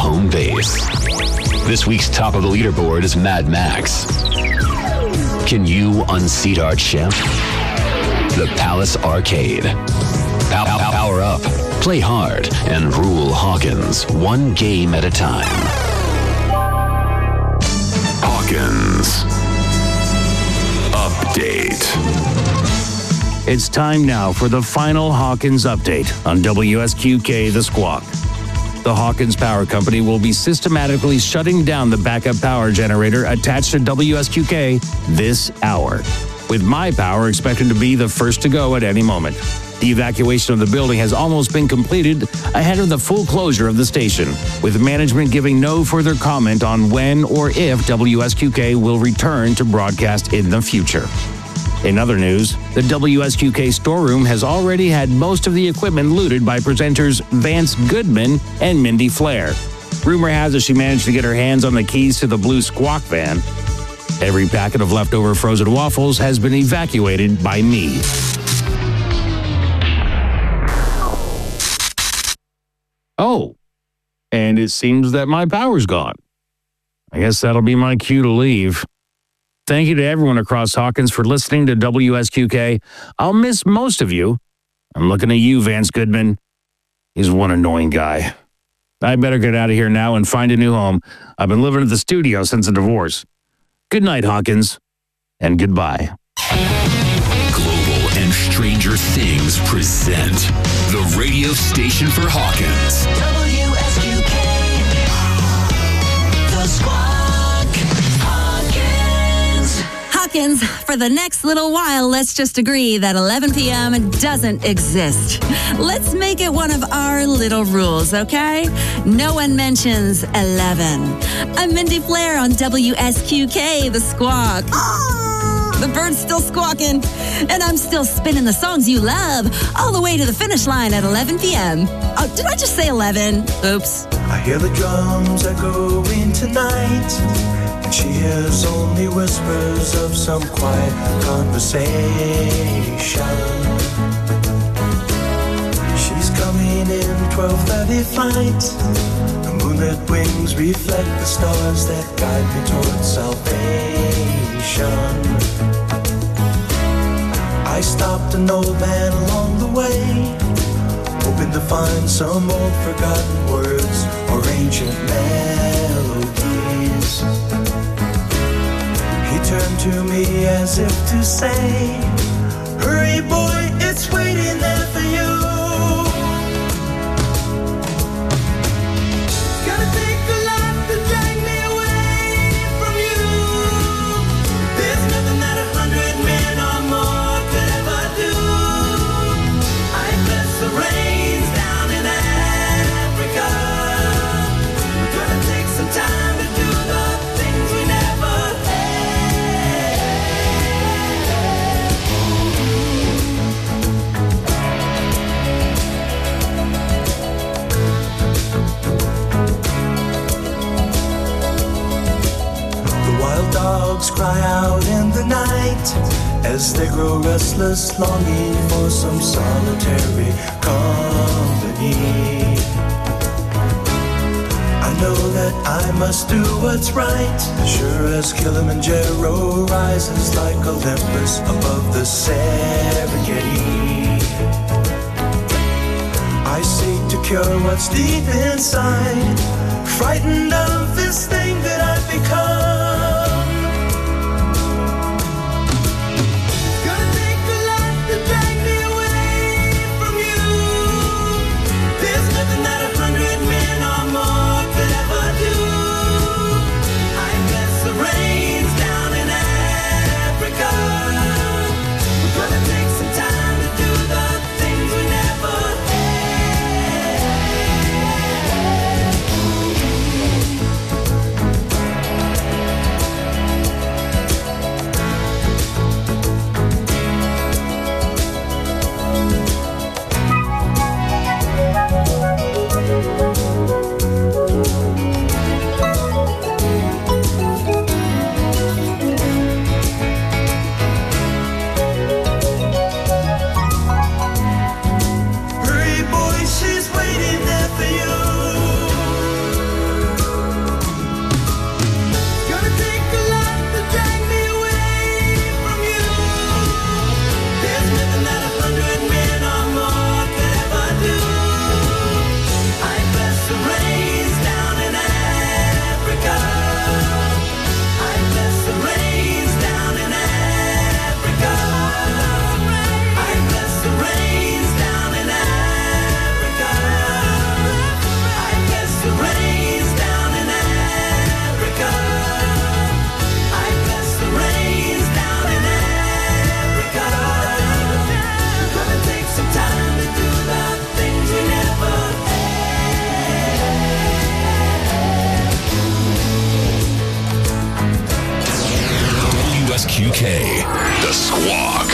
home base. This week's top of the leaderboard is Mad Max. Can you unseat our champ? The Palace Arcade. Power up, play hard, and rule Hawkins one game at a time. Hawkins Update. It's time now for the final Hawkins update on WSQK The Squawk. The Hawkins Power Company will be systematically shutting down the backup power generator attached to WSQK this hour, with my power expected to be the first to go at any moment. The evacuation of the building has almost been completed ahead of the full closure of the station, with management giving no further comment on when or if WSQK will return to broadcast in the future. In other news, the WSQK storeroom has already had most of the equipment looted by presenters Vance Goodman and Mindy Flair. Rumor has it she managed to get her hands on the keys to the blue Squawk van. Every packet of leftover frozen waffles has been evacuated by me. Oh, and it seems that my power's gone. I guess that'll be my cue to leave. Thank you to everyone across Hawkins for listening to WSQK. I'll miss most of you. I'm looking at you, Vance Goodman. He's one annoying guy. I better get out of here now and find a new home. I've been living at the studio since the divorce. Good night, Hawkins, and goodbye. Global and Stranger Things present the radio station for Hawkins. WSQK, The Squawk, Hawkins. Hawkins, for the next little while, let's just agree that 11 p.m. doesn't exist. Let's make it one of our little rules, okay? No one mentions 11. I'm Mindy Flair on WSQK, The Squawk. The bird's still squawking, and I'm still spinning the songs you love all the way to the finish line at 11 p.m. Oh, did I just say 11? Oops. I hear the drums echoing tonight, and she hears only whispers of some quiet conversation. She's coming in 12:30 flight. The moonlit wings reflect the stars that guide me towards salvation. I stopped an old man along the way, hoping to find some old forgotten words or ancient melodies. He turned to me as if to say, hurry boy, it's waiting there for you. Gotta take a lot to drag me away from you. There's nothing that 100 men or more could ever do. I bless the rains down in Africa. We're gonna take some time to do the things we never The wild dogs cry out in the night as they grow restless, longing for some solitary company. I know that I must do what's right, sure as Kilimanjaro rises like Olympus above the Serengeti. I seek to cure what's deep inside, frightened of this thing that I've become. Gonna take a lot to drag me away from you. There's nothing that 100 men or more could ever do. I bless the rains down in Africa. We're gonna take some time to do the things we never had. WSQK, The Squawk.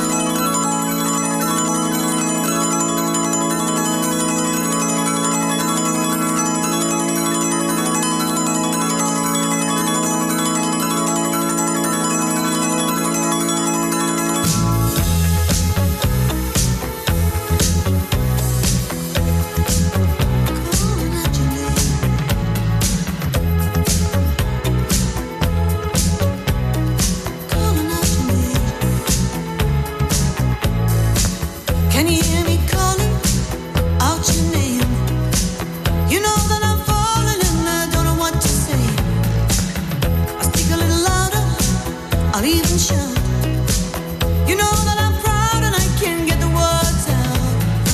Can you hear me calling out your name? You know that I'm falling and I don't know what to say. I'll speak a little louder, I'll even shout. You know that I'm proud and I can't get the words out.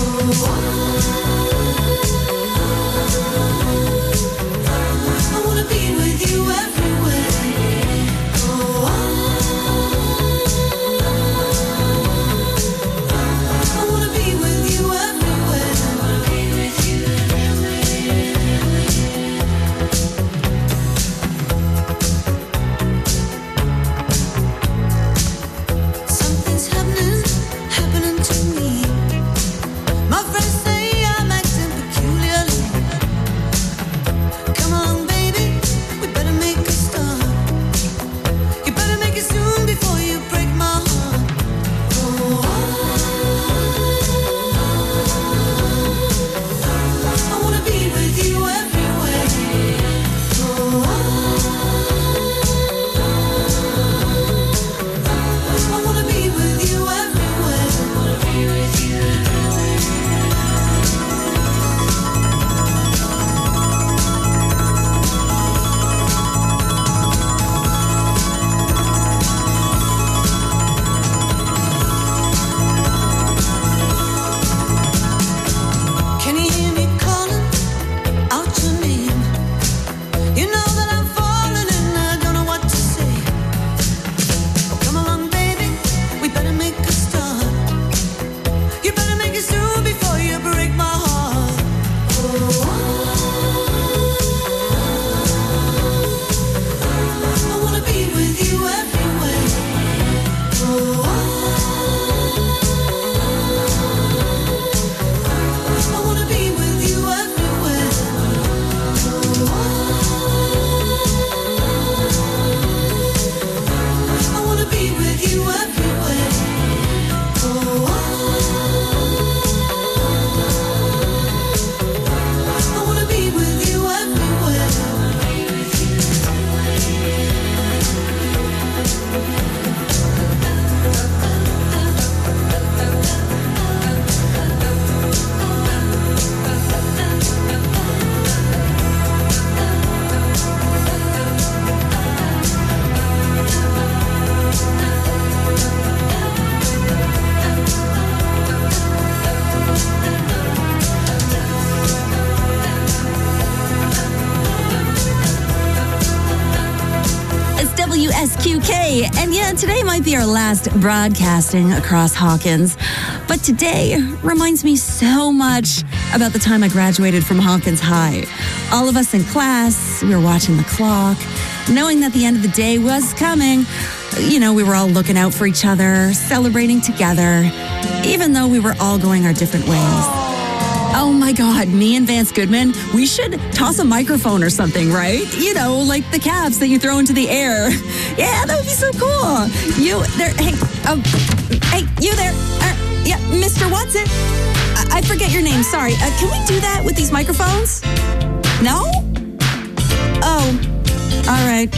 I wanna be with you everywhere. I wanna be with you everywhere. Something's happening to me. My friends say I'm acting peculiarly. Come on, baby, we better make a start. You better make it soon before you break my heart. I wanna be with you everywhere. I wanna be with you everywhere. Can you hear me calling out your name? You know that I'm falling and I don't know what to say. Oh, come along, baby, we better make a start. You better make it soon before you break my heart. I wanna be with you everywhere. I wanna be with you everywhere. I wanna be with you everywhere. I wanna be with you everywhere. It's WSQK, and yeah, today might be our last broadcasting across Hawkins. But today reminds me so much about the time I graduated from Hawkins High. All of us in class, we were watching the clock, knowing that the end of the day was coming. You know, we were all looking out for each other, celebrating together, even though we were all going our different ways. Oh my God, me and Vance Goodman, we should toss a microphone or something, right? You know, like the caps that you throw into the air. Yeah, that would be so cool. You there, hey, you there. Yeah, Mr. Watson. I forget your name, sorry. Can we do that with these microphones? No? Oh, all right.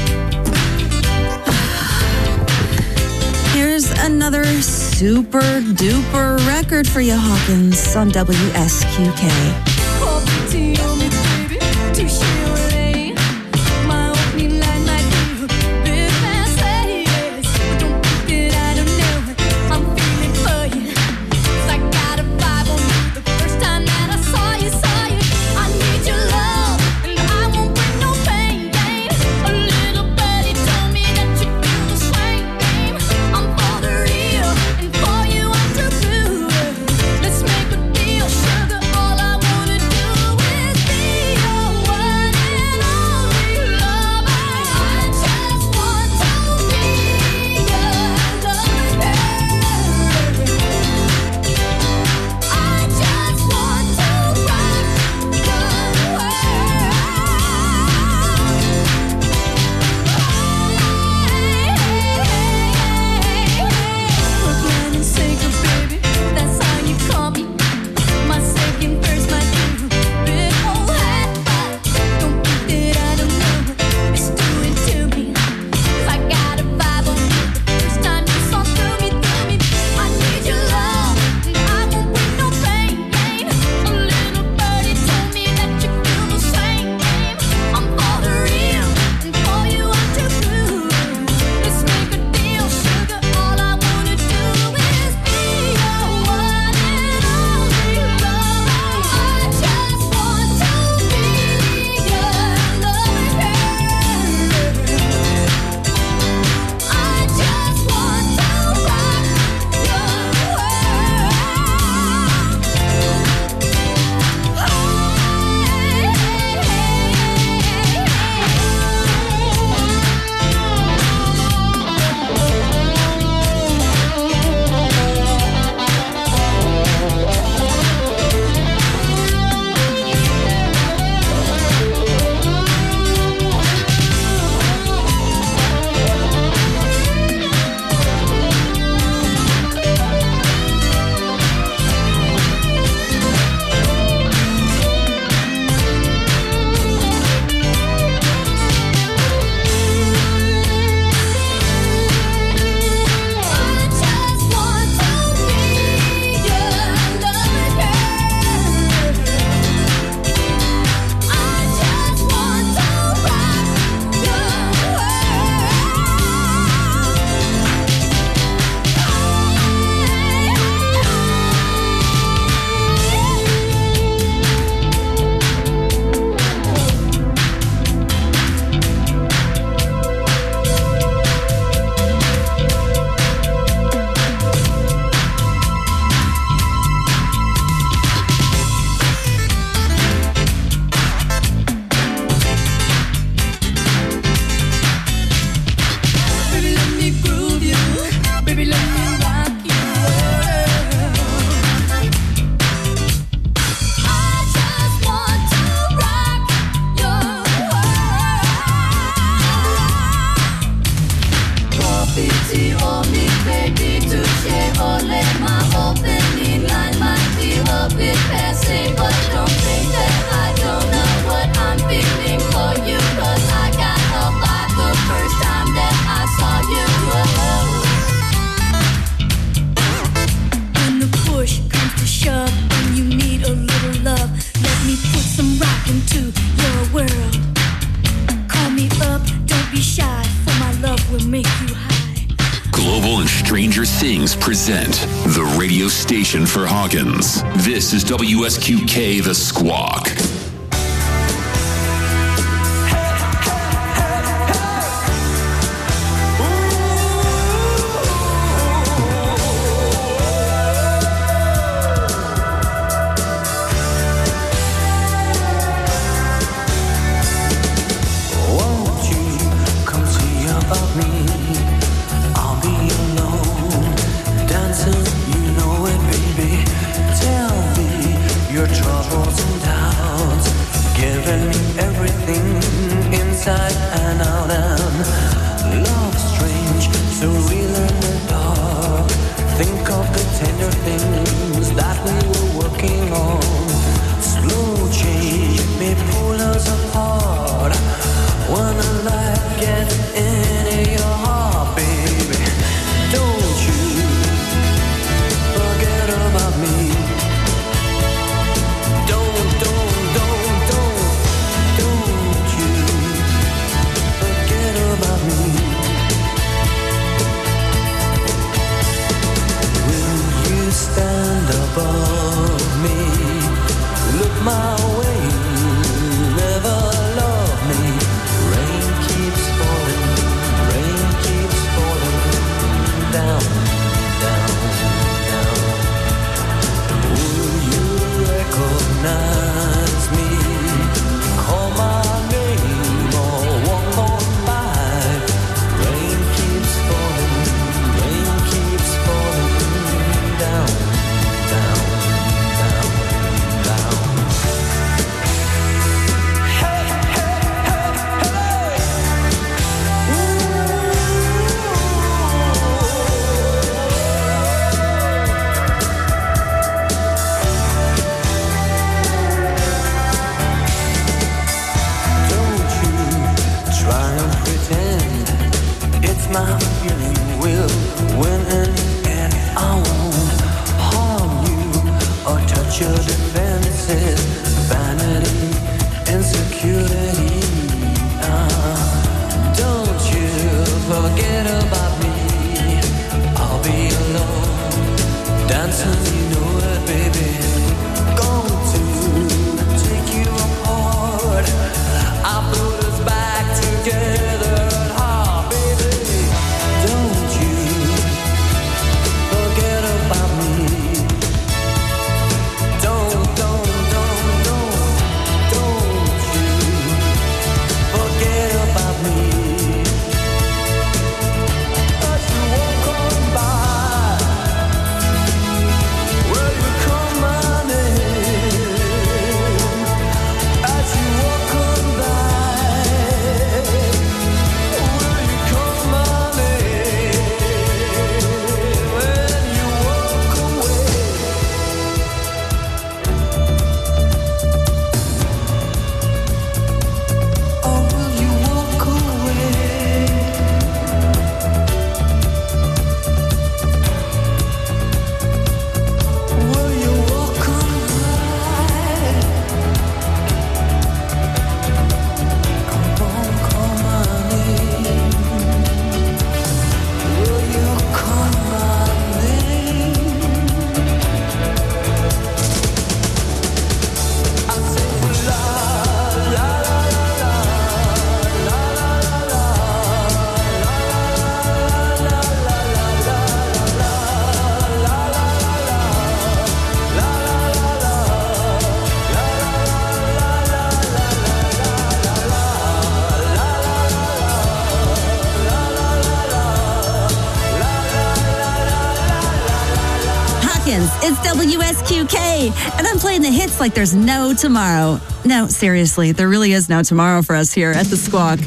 Here's another super duper record for you, Hawkins, on WSQK. Let's make a deal, sugar. All I wanna Things present the radio station for Hawkins. This is WSQK The Squawk. It's WSQK, and I'm playing the hits like there's no tomorrow. No, seriously, there really is no tomorrow for us here at The Squawk.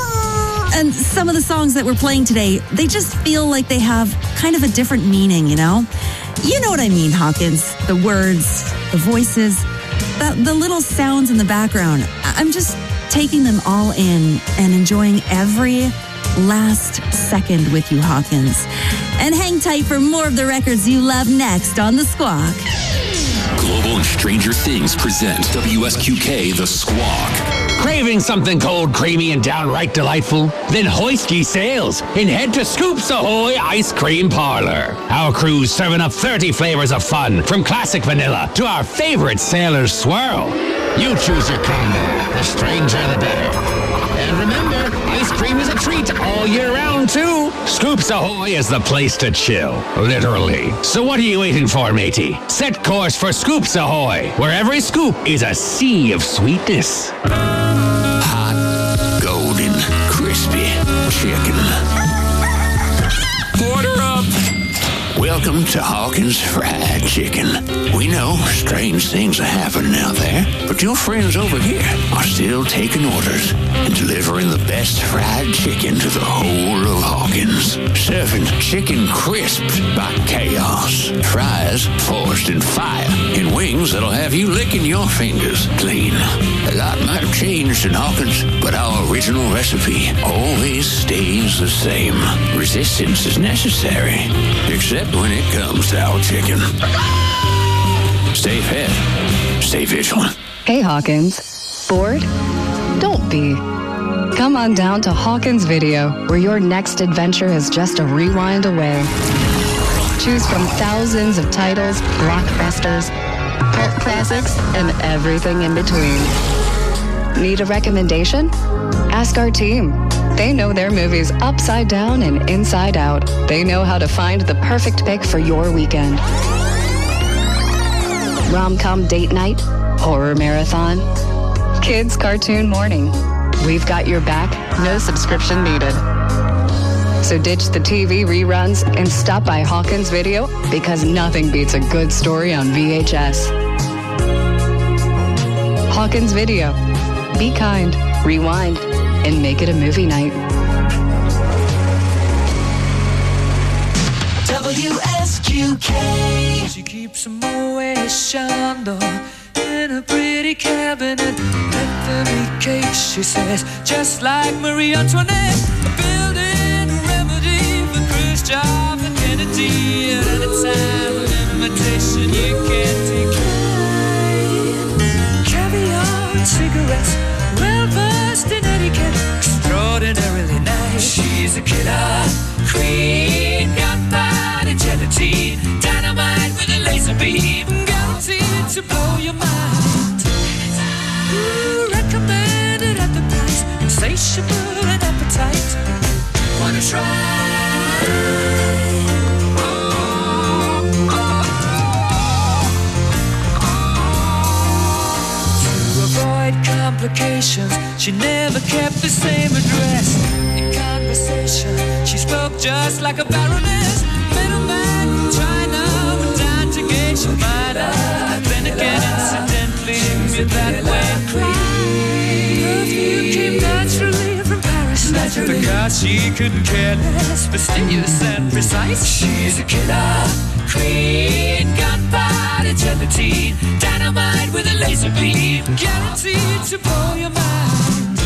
And some of the songs that we're playing today, they just feel like they have kind of a different meaning, you know? You know what I mean, Hawkins. The words, the voices, the little sounds in the background. I'm just taking them all in and enjoying every last second with you, Hawkins. And hang tight for more of the records you love next on The Squawk. Global and Stranger Things present WSQK The Squawk. Craving something cold, creamy, and downright delightful? Then hoist ye sails and head to Scoops Ahoy Ice Cream Parlor. Our crew's serving up 30 flavors of fun, from classic vanilla to our favorite Sailor's Swirl. You choose your combo. The stranger, the better. And remember, ice cream is a treat all year round, too. Scoops Ahoy is the place to chill, literally. So what are you waiting for, matey? Set course for Scoops Ahoy, where every scoop is a sea of sweetness. Hot, golden, crispy chicken. Order up! Welcome to Hawkins Fried Chicken. We know strange things are happening out there, but your friends over here are still taking orders and delivering the best fried chicken to the whole of Hawkins. Serving chicken crisped by chaos, fries forged in fire, and wings that'll have you licking your fingers clean. A lot might have changed in Hawkins, but our original recipe always stays the same. Resistance is necessary, except when it comes to our chicken. Stay fed. Stay vigilant. Hey, Hawkins. Bored? Don't be. Come on down to Hawkins Video, where your next adventure is just a rewind away. Choose from thousands of titles, blockbusters, cult classics, and everything in between. Need a recommendation? Ask our team. They know their movies upside down and inside out. They know how to find the perfect pick for your weekend. Rom-com date night, horror marathon, kids cartoon morning. We've got your back, no subscription needed. So ditch the TV reruns and stop by Hawkins Video, because nothing beats a good story on VHS. Hawkins Video. Be kind, rewind, and make it a movie night. WSQK. She keeps a Moet Chandon in a pretty cabinet. Anthony cake, she says, just like Marie Antoinette. Building a remedy for Khrushchev and Kennedy. At any time, an invitation you can't decline. Caviar and cigarettes, well versed in etiquette, extraordinarily nice. She's a killer queen, gunpowder gelatine, dynamite with a laser beam, guaranteed to blow your mind. Ooh, recommended at the price, insatiable and appetite. Wanna try? Complications. She never kept the same address. In conversation, she spoke just like a baroness. Middleman from China went down to gauge your mind. Then again, incidentally, you're that way. Perfume came naturally from Paris. Because she couldn't care less, fastidious and precise. She's a killer queen, gunpowder gelatine, dynamite with a laser beam, guaranteed to blow your mind.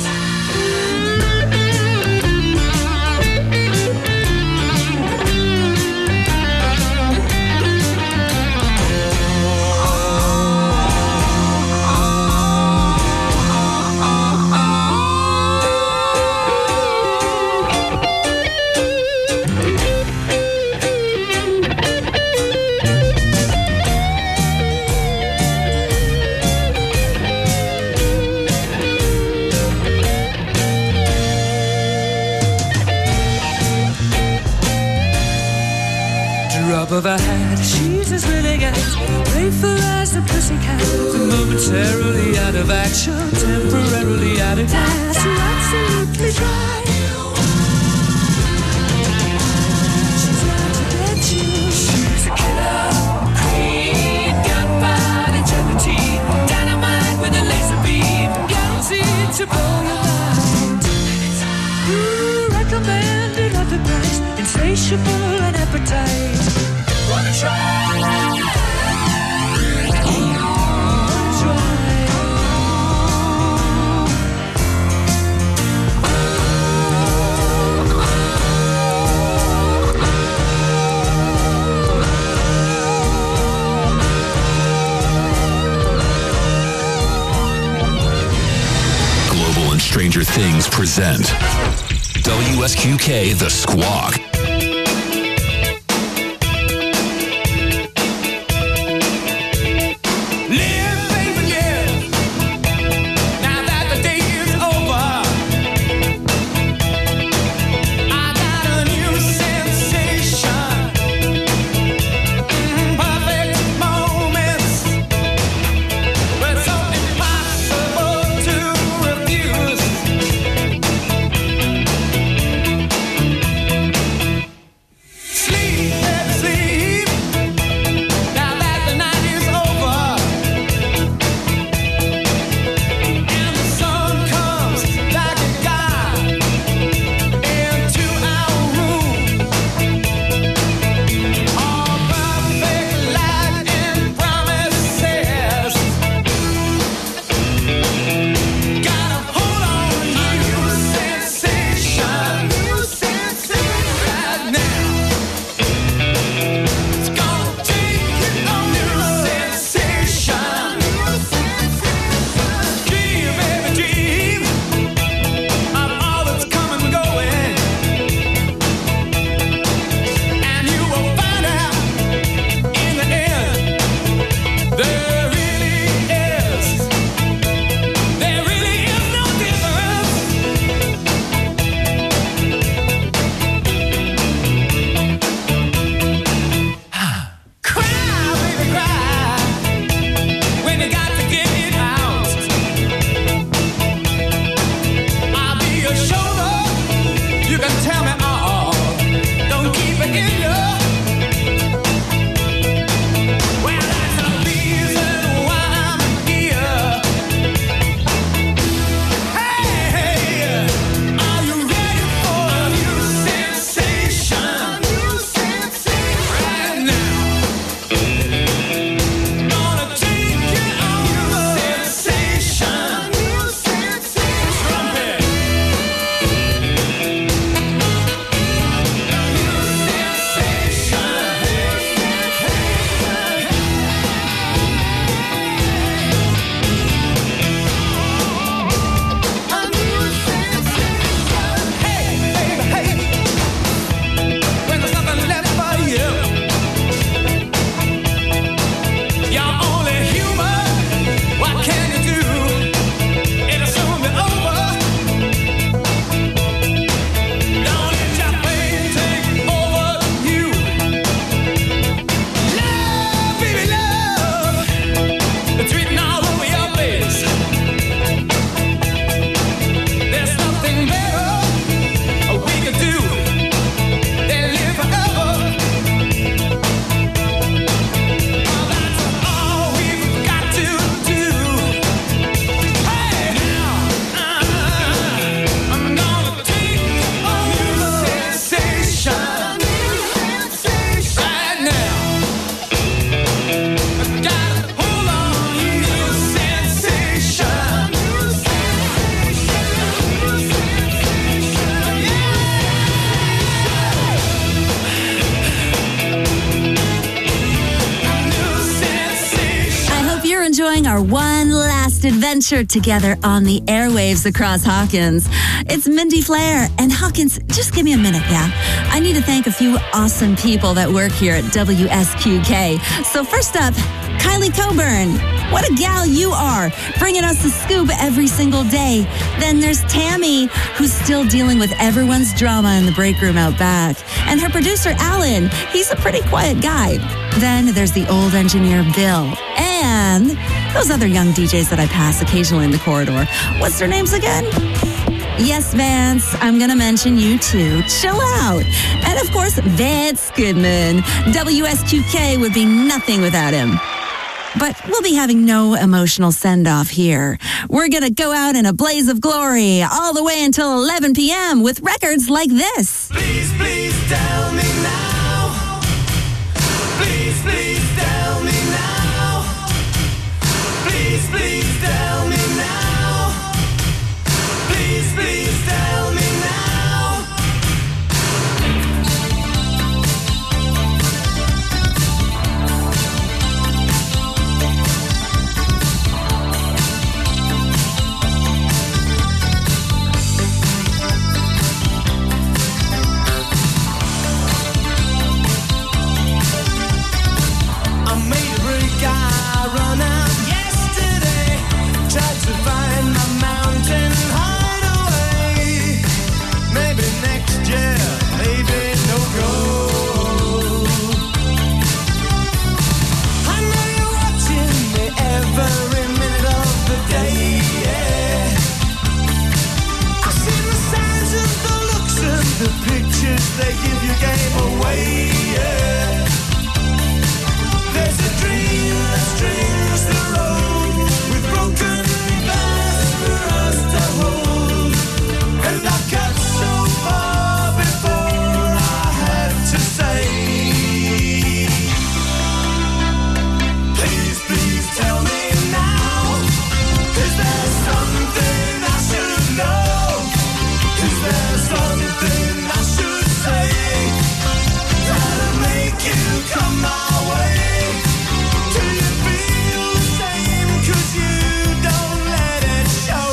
Of her hat, she's as willing as playful as a pussycat. Momentarily out of action, temporarily out of gas. You're absolutely dry. She's out to get you. She's a killer queen, gunpowder gelatine, dynamite with a laser beam, guaranteed to blow your mind. Ooh, recommended at the price, insatiable and appetite. Wanna try? Things present WSQK The Squawk. Our one last adventure together on the airwaves across Hawkins. It's Mindy Flair. And Hawkins, just give me a minute, yeah? I need to thank a few awesome people that work here at WSQK. So first up, Kylie Coburn. What a gal you are, bringing us the scoop every single day. Then there's Tammy, who's still dealing with everyone's drama in the break room out back. And her producer, Alan. He's a pretty quiet guy. Then there's the old engineer, Bill. And those other young DJs that I pass occasionally in the corridor. What's their names again? Yes, Vance, I'm going to mention you too. Chill out. And of course, Vance Goodman. WSQK would be nothing without him. But we'll be having no emotional send-off here. We're going to go out in a blaze of glory all the way until 11 p.m. with records like this. Please, please tell me now. Please, please tell me now. Please, please tell me now. Please, please tell me now. wish they give your game away. Yeah. There's a dream that strings the road with broken glass for us to hold. And I got so far before I had to say, please, please tell me now, is there something I should know? Is there something I should say that'll make you come my way? Do you feel the same? 'Cause you don't let it show.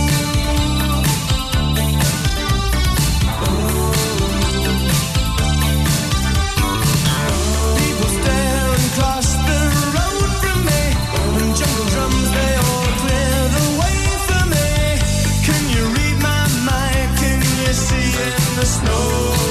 People stare and cross the road from me, and jungle drums, they all clear the way for me. Can you read my mind? Can you see in the snow?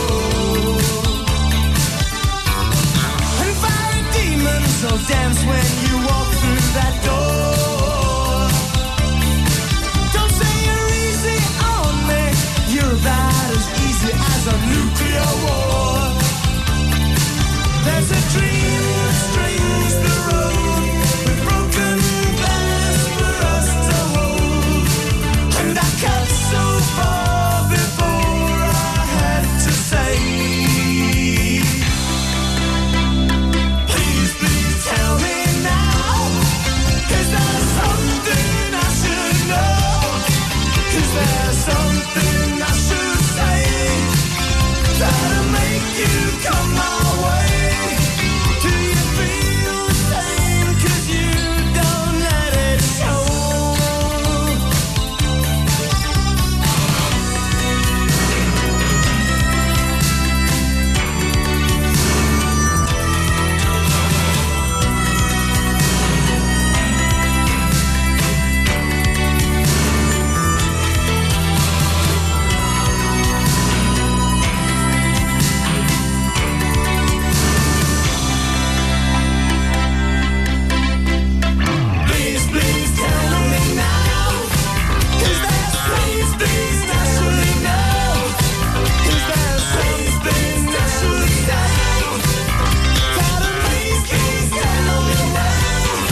And fiery demons will dance when you walk through that door. Don't say you're easy on me, you're about as easy as a nuclear war. There's a dream that strings the road with broken glass for us to hold. And I cut so far before I had to say, please, please tell me now, is there something I should know? Is there something I should say that'll make you come my way? Do you feel the same? 'Cause you don't let it show. Please, please tell me now, is there something I should know? Is there something I should say that'll make you stand on your way?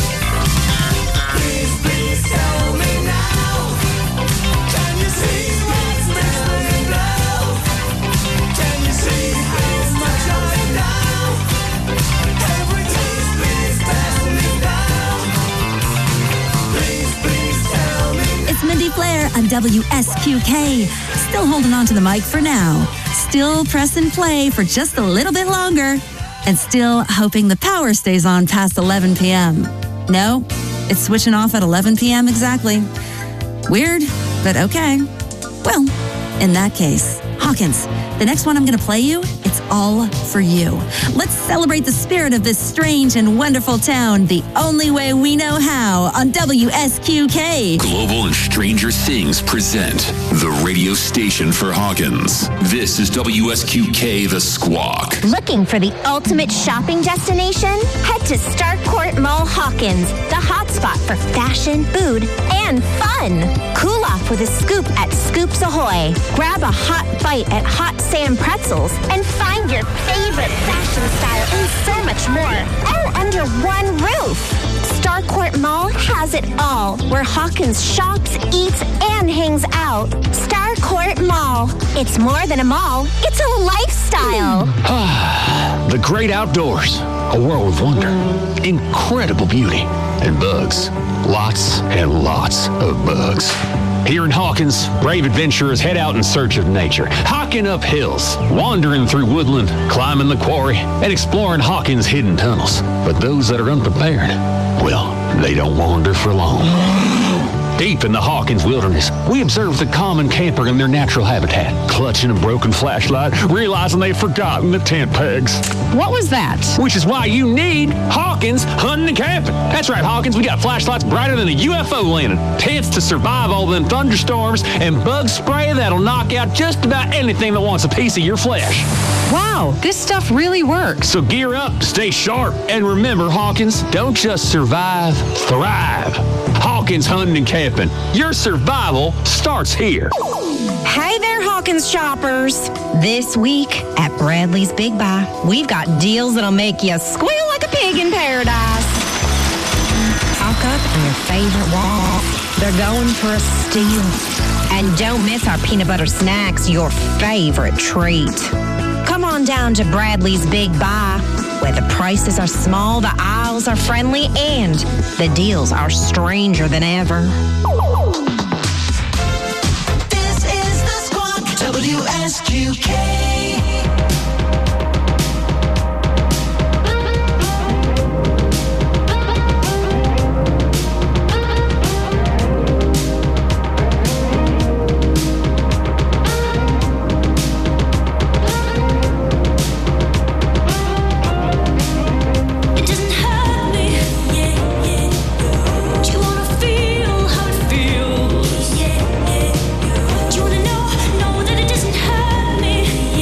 Please, please tell me now, can you see what's missing now? Can you see how much I know? Every please, please pass me down. Please, please tell me. It's Mindy Flair on WSQK. Still holding on to the mic for now. Still press and play for just a little bit longer. And still hoping the power stays on past 11 p.m. No, it's switching off at 11 p.m. exactly. Weird, but okay. Well, in that case, Hawkins, the next one I'm going to play you, it's all for you. Let's celebrate the spirit of this strange and wonderful town the only way we know how on WSQK. Global and Stranger Things present the radio station for Hawkins. This is WSQK The Squawk. Looking for the ultimate shopping destination? Head to Starcourt Mall Hawkins, the hotspot for fashion, food, and fun. Cool off with a scoop at Scoops Ahoy. Grab a hot bite at Hot Sam Pretzels and find your favorite fashion style and so much more, all under one roof. Starcourt Mall has it all, where Hawkins shops, eats, and hangs out. Starcourt Mall. It's more than a mall, it's a lifestyle. The great outdoors, a world of wonder, incredible beauty, and bugs. Lots and lots of bugs. Here in Hawkins, brave adventurers head out in search of nature, hiking up hills, wandering through woodland, climbing the quarry, and exploring Hawkins' hidden tunnels. But those that are unprepared, well, they don't wander for long. Deep in the Hawkins wilderness, we observe the common camper in their natural habitat, clutching a broken flashlight, realizing they've forgotten the tent pegs. What was that? Which is why you need Hawkins Hunting and Camping. That's right, Hawkins, we got flashlights brighter than a UFO landing, tents to survive all them thunderstorms, and bug spray that'll knock out just about anything that wants a piece of your flesh. Wow, this stuff really works. So gear up, stay sharp, and remember, Hawkins, don't just survive, thrive. Hawkins Hawkins Hunting and Camping. Your survival starts here. Hey there, Hawkins shoppers. This week at Bradley's Big Buy, we've got deals that'll make you squeal like a pig in paradise. Stock up on your favorite wall. They're going for a steal. And don't miss our peanut butter snacks, your favorite treat. Come on down to Bradley's Big Buy, where the prices are small, the aisles are friendly, and the deals are stranger than ever. This is the Squawk, WSQK. Yeah.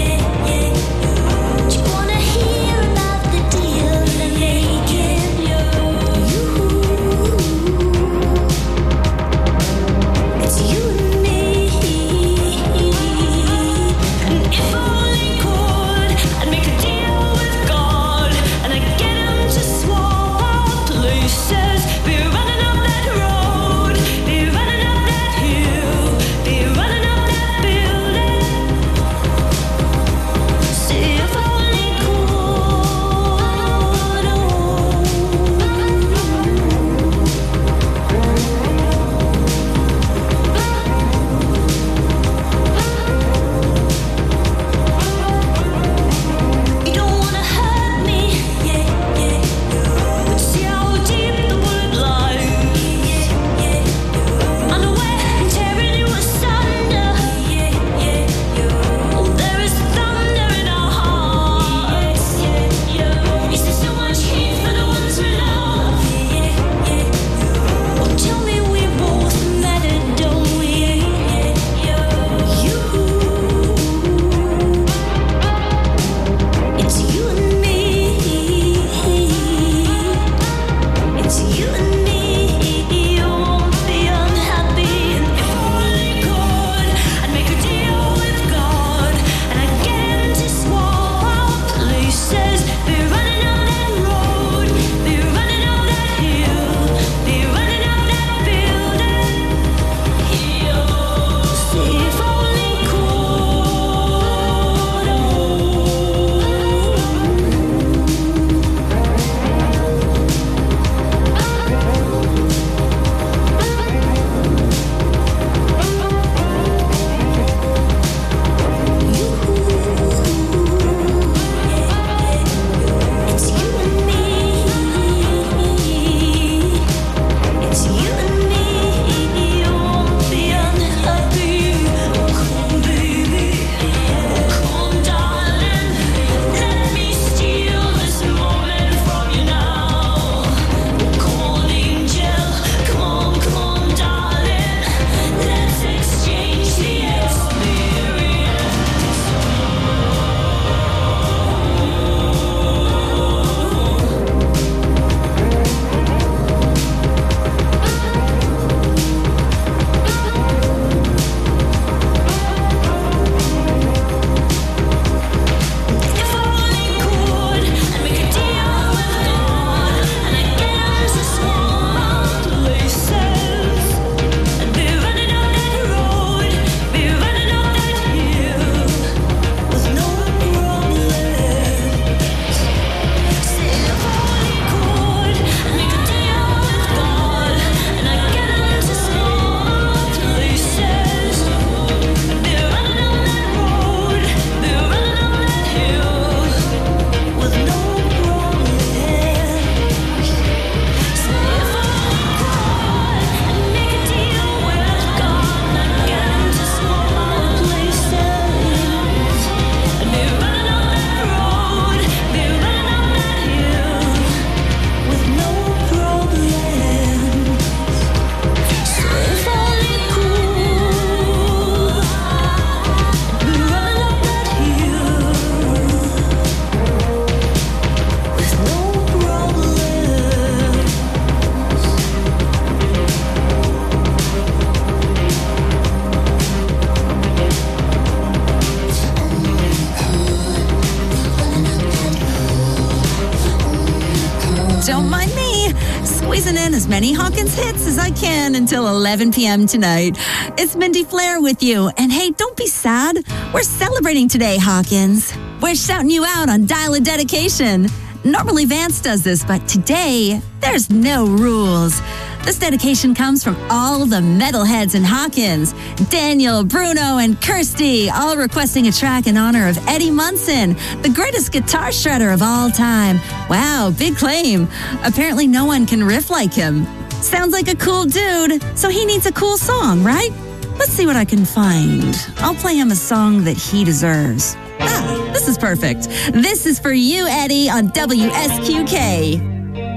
don't mind me. Squeezing in as many Hawkins hits as I can until 11 p.m. tonight. It's Mindy Flair with you. And hey, don't be sad. We're celebrating today, Hawkins. We're shouting you out on Dial a Dedication. Normally Vance does this, but today, there's no rules. This dedication comes from all the metalheads in Hawkins. Daniel, Bruno, and Kirsty, all requesting a track in honor of Eddie Munson, the greatest guitar shredder of all time. Wow, big claim. Apparently no one can riff like him. Sounds like a cool dude, so he needs a cool song, right? Let's see what I can find. I'll play him a song that he deserves. Ah, this is perfect. This is for you, Eddie, on WSQK.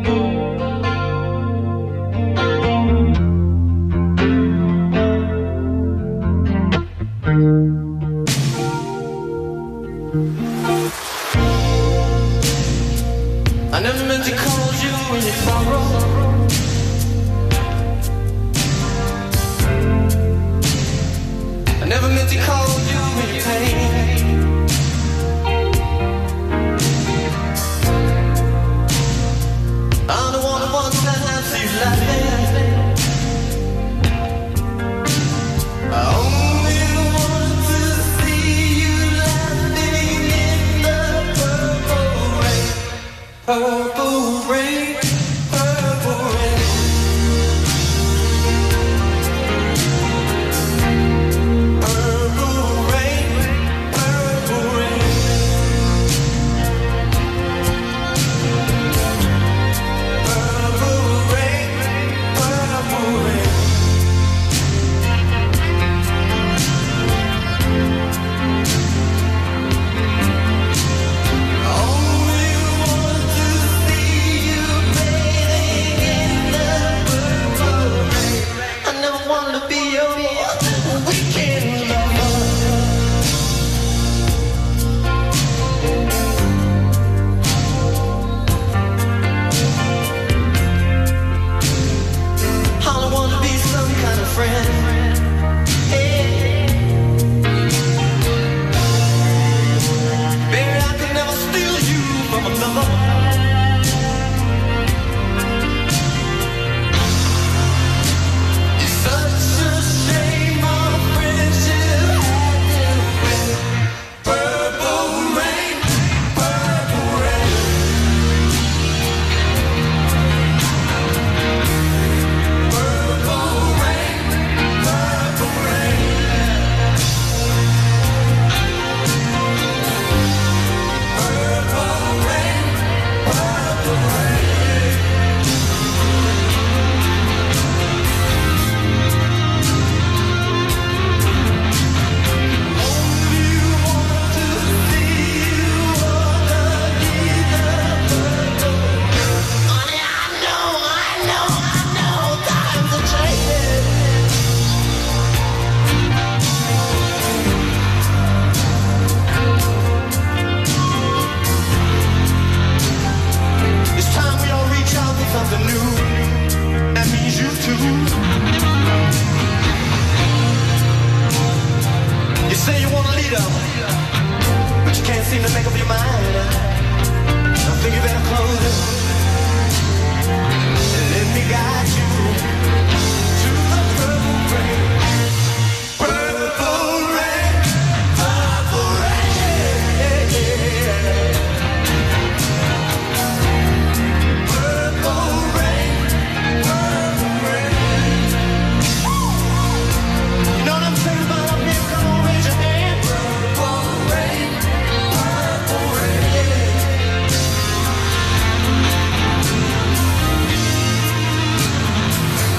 I never meant to call you in your sorrow. I never meant to call you in your pain. I'm the one who wants to see you laughing. I only want to see you laughing in the purple rain. Purple rain, purple rain. Purple rain, purple rain. Purple rain, purple rain. Only want to see you bathing in the purple rain. I never wanted to be your weekend lover. I don't want to be some kind of friend. Hey. Baby, I could never steal you from another. It's such a shame our friendship had to end. Purple rain, purple rain. Purple rain, purple rain. Purple rain, purple rain. Only want to see you underneath the purple rain. Honey, I know, times are changing. It's time we all reach out for something new. That means you too. You say you want a leader, but you can't seem to make up your mind. I think you better close it and let me guide you to the purple rain. Purple rain, purple rain. Purple rain, purple rain. You know what I'm saying about up here? Come on, raise your hand. Purple rain, purple rain.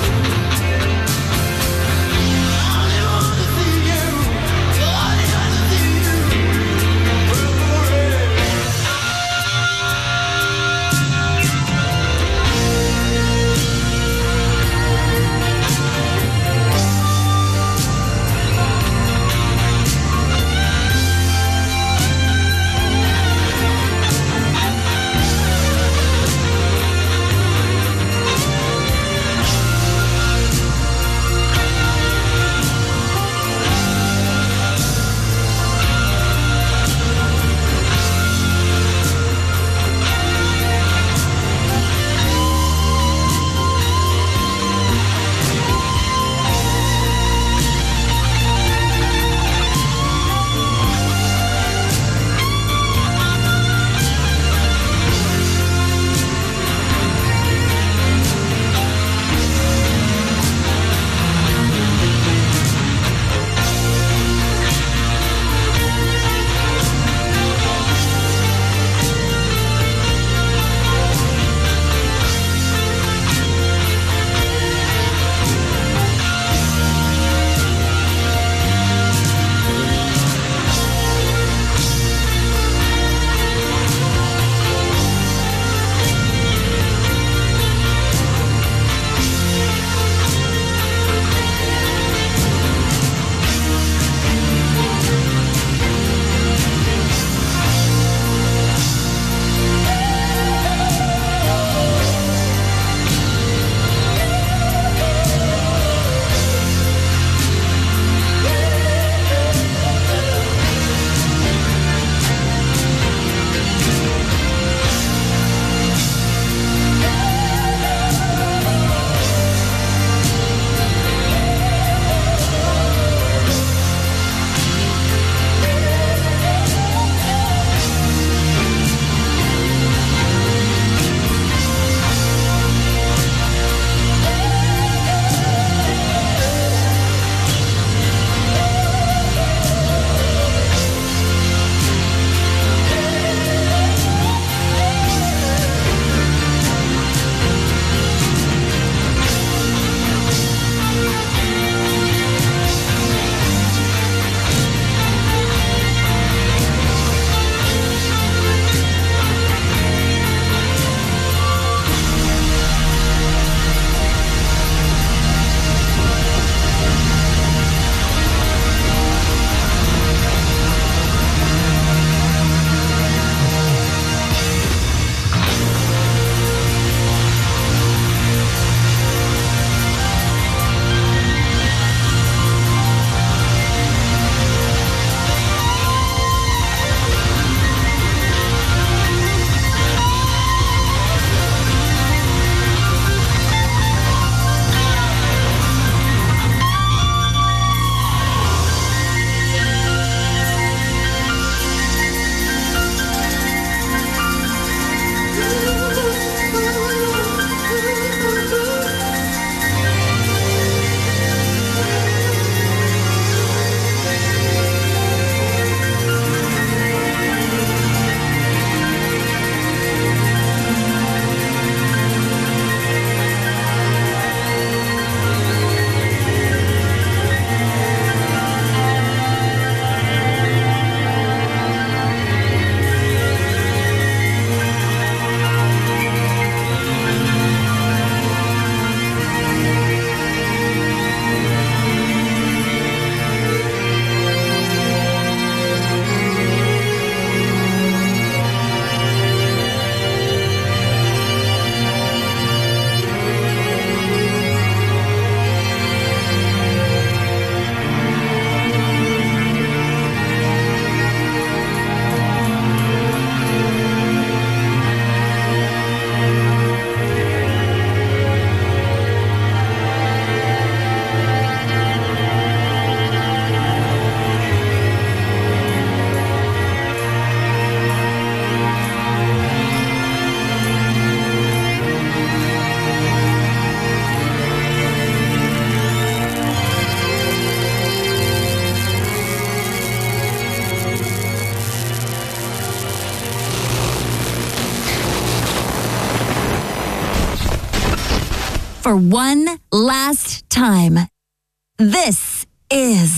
for one last time. This is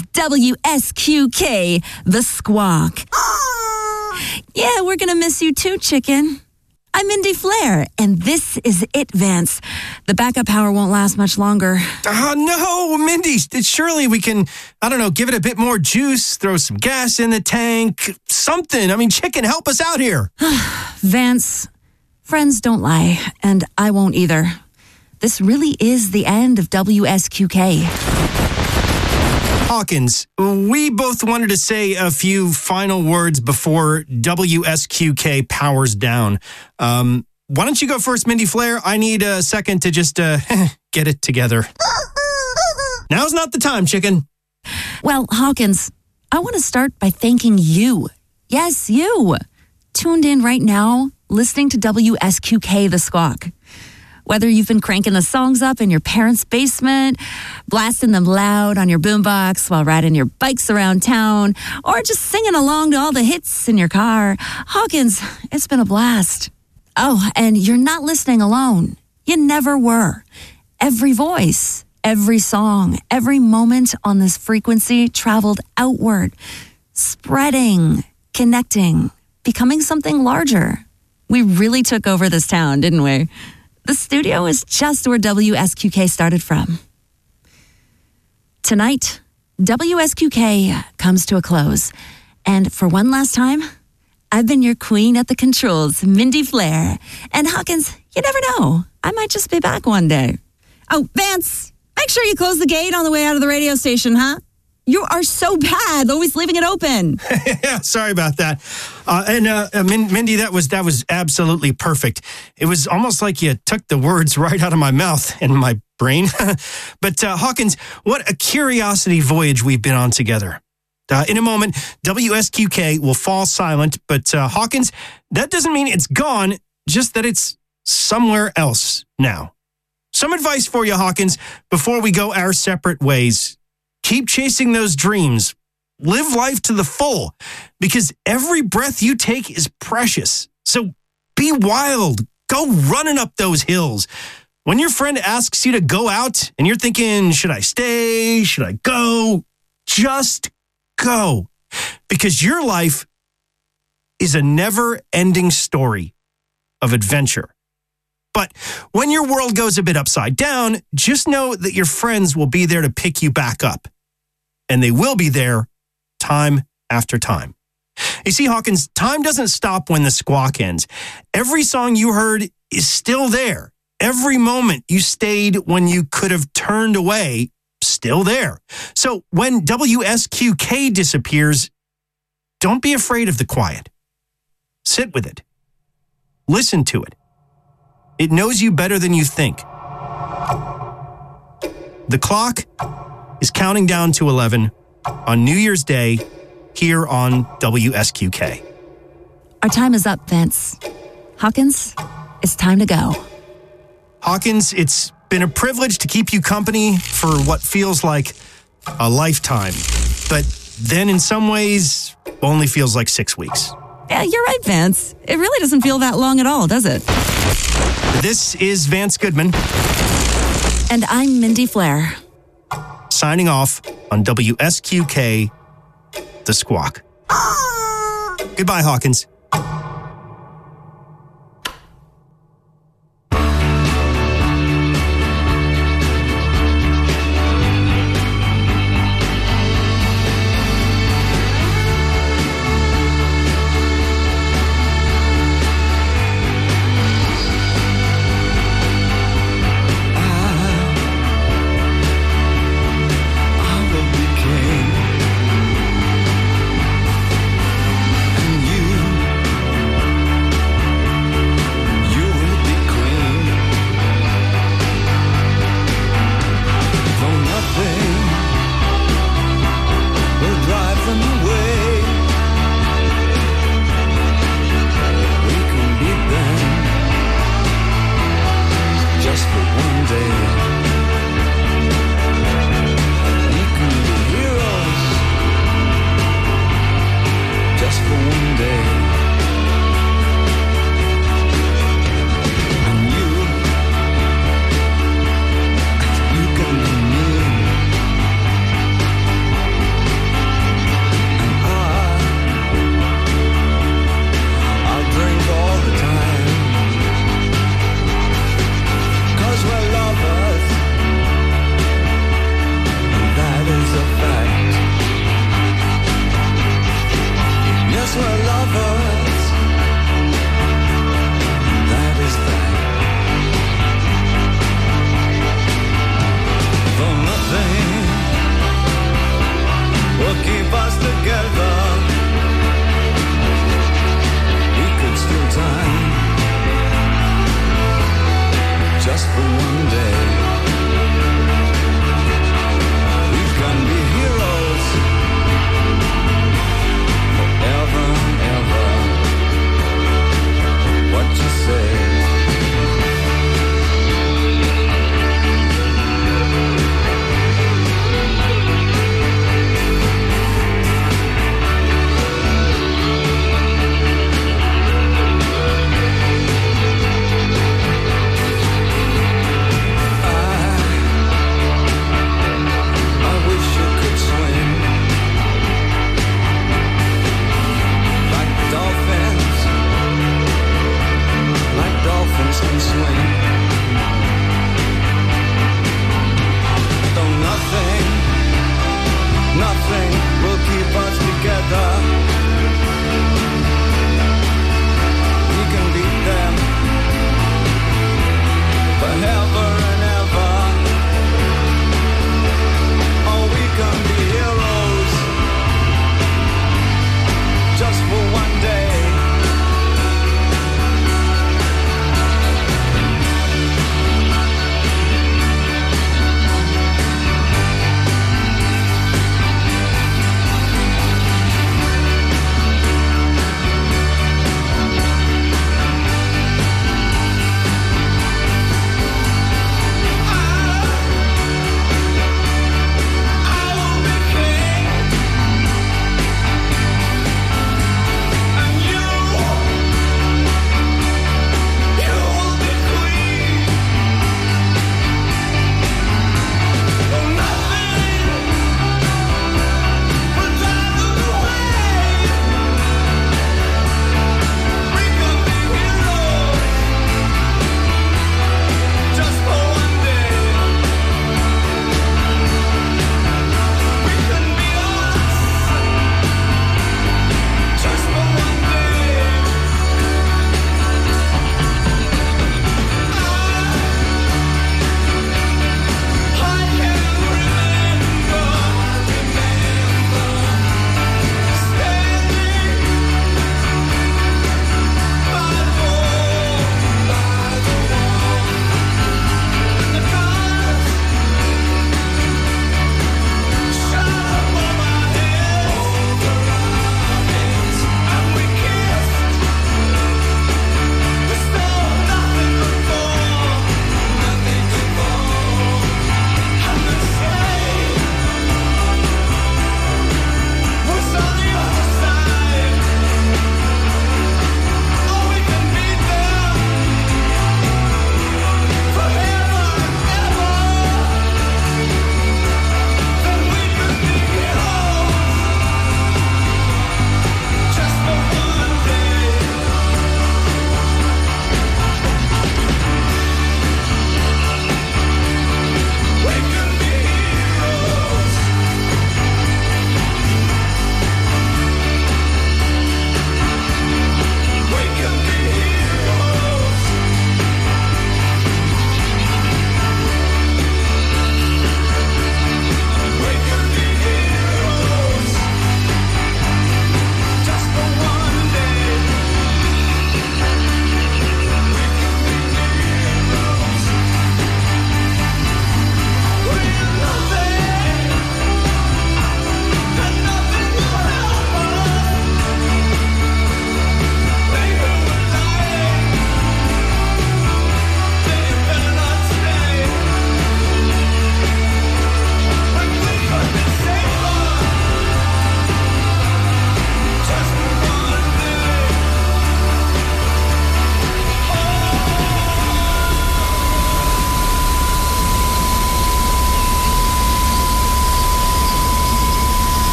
WSQK, The Squawk. Yeah, we're going to miss you too, chicken. I'm Mindy Flair, and this is it, Vance. The backup power won't last much longer. Oh, no, Mindy. Surely we can, give it a bit more juice, throw some gas in the tank, something. I mean, chicken, help us out here. Vance, friends don't lie, and I won't either. This really is the end of WSQK. Hawkins, we both wanted to say a few final words before WSQK powers down. Why don't you go first, Mindy Flair? I need a second to just get it together. Now's not the time, chicken. Well, Hawkins, I want to start by thanking you. Yes, you. Tuned in right now, listening to WSQK The Squawk. Whether you've been cranking the songs up in your parents' basement, blasting them loud on your boombox while riding your bikes around town, or just singing along to all the hits in your car, Hawkins, it's been a blast. Oh, and you're not listening alone. You never were. Every voice, every song, every moment on this frequency traveled outward, spreading, connecting, becoming something larger. We really took over this town, didn't we? The studio is just where WSQK started from. Tonight, WSQK comes to a close. And for one last time, I've been your queen at the controls, Mindy Flair. And Hawkins, you never know. I might just be back one day. Oh, Vance, make sure you close the gate on the way out of the radio station, huh? You are so bad, always leaving it open. Yeah, sorry about that. Mindy, that was absolutely perfect. It was almost like you took the words right out of my mouth and my brain. But Hawkins, what a curiosity voyage we've been on together. In a moment, WSQK will fall silent. But Hawkins, that doesn't mean it's gone, just that it's somewhere else now. Some advice for you, Hawkins, before we go our separate ways. Keep chasing those dreams. Live life to the full, because every breath you take is precious. So be wild. Go running up those hills. When your friend asks you to go out and you're thinking, should I stay? Should I go? Just go. Because your life is a never-ending story of adventure. But when your world goes a bit upside down, just know that your friends will be there to pick you back up. And they will be there time after time. You see, Hawkins, time doesn't stop when the squawk ends. Every song you heard is still there. Every moment you stayed when you could have turned away, still there. So when WSQK disappears, don't be afraid of the quiet. Sit with it. Listen to it. It knows you better than you think. The clock is counting down to 11 on New Year's Day here on WSQK. Our time is up, Vince. Hawkins, it's time to go. Hawkins, it's been a privilege to keep you company for what feels like a lifetime. But then in some ways, only feels like 6 weeks. Yeah, you're right, Vance. It really doesn't feel that long at all, does it? This is Vance Goodman. And I'm Mindy Flair. Signing off on WSQK, The Squawk. Goodbye, Hawkins.